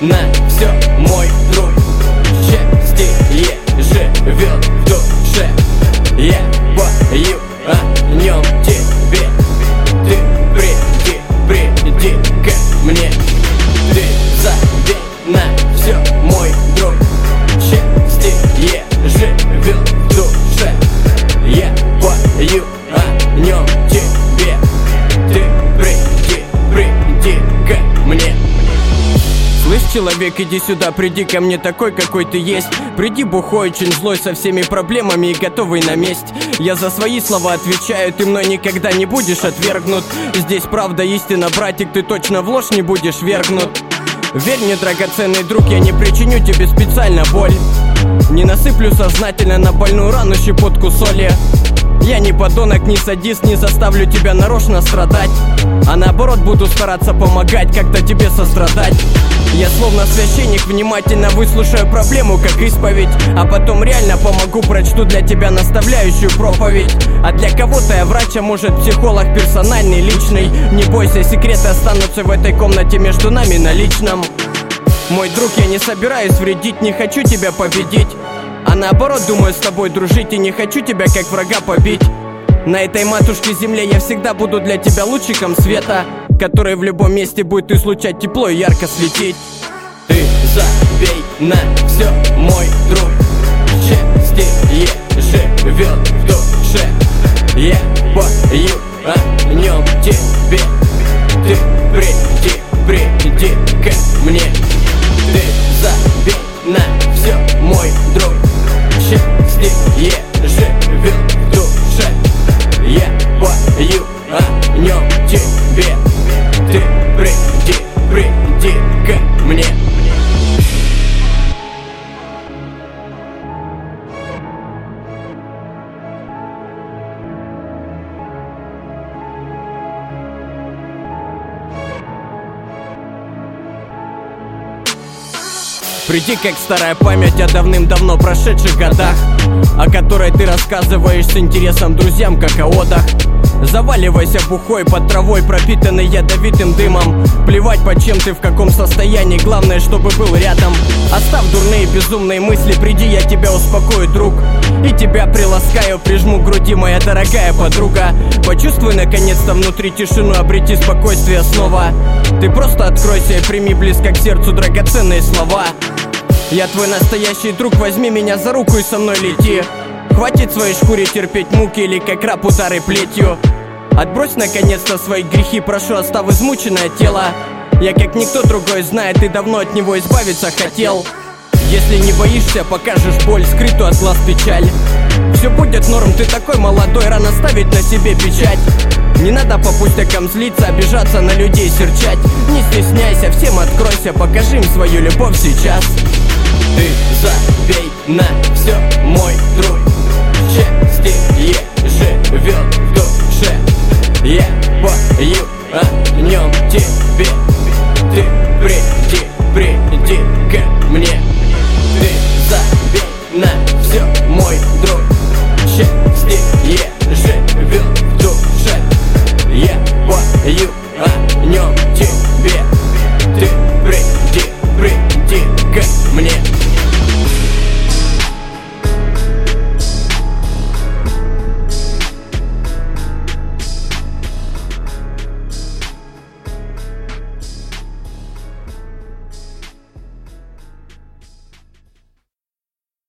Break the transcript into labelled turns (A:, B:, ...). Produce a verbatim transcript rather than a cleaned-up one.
A: на все, мой друг. Счастье живет в душе. Я пою о нем тебе. Ты приди, приди ко мне. Ты забей на все, мой друг. Счастье живет в душе. Я пою о нем тебе. Ты приди, приди ко мне. Слышь, человек, иди сюда, приди ко мне такой, какой ты есть. Приди бухой, очень злой, со всеми проблемами и готовый на месть. Я за свои слова отвечаю, ты мной никогда не будешь отвергнут. Здесь правда, истина, братик, ты точно в ложь не будешь вергнут. Верь мне, драгоценный друг, я не причиню тебе специально боль. Не насыплю сознательно на больную рану щепотку соли. Я не подонок, не садист, не заставлю тебя нарочно страдать, а наоборот буду стараться помогать, как-то тебе сострадать. Я словно священник внимательно выслушаю проблему как исповедь, а потом реально помогу, прочту для тебя наставляющую проповедь. А для кого-то я врач, а может психолог персональный, личный. Не бойся, секреты останутся в этой комнате между нами на личном. Мой друг, я не собираюсь вредить, не хочу тебя победить, а наоборот думаю с тобой дружить и не хочу тебя как врага побить. На этой матушке земле я всегда буду для тебя лучиком света, который в любом месте будет излучать тепло и ярко светить. Ты забей на все, мой друг. Счастье живет в душе. Я пою о нем тебе. Ты приди, приди ко мне. Ты забей на все, мой друг. Счастье живет в душе. Я пою о нем тебе. Ты приди, приди ко мне. Приди, как старая память о давным-давно прошедших годах, о которой ты рассказываешь с интересом друзьям, как о отдых. Заваливайся бухой под травой, пропитанной ядовитым дымом. Плевать, под чем ты, в каком состоянии, главное, чтобы был рядом. Оставь дурные безумные мысли, приди, я тебя успокою, друг. И тебя приласкаю, прижму к груди, моя дорогая подруга. Почувствуй наконец-то внутри тишину, обрети спокойствие снова. Ты просто откройся и прими близко к сердцу драгоценные слова. Я твой настоящий друг, возьми меня за руку и со мной лети. Хватит в своей шкуре терпеть муки или как раб удары плетью. Отбрось наконец-то свои грехи, прошу, оставь измученное тело. Я как никто другой знает, ты давно от него избавиться хотел. Если не боишься, покажешь боль, скрытую от глаз печаль. Все будет норм, ты такой молодой, рано ставить на себе печать. Не надо по пустякам злиться, обижаться, на людей серчать. Не стесняйся, всем откройся, покажи им свою любовь сейчас. Ты забей на все, мой друг. Счастье живет в душе. Я пою о нем тебе.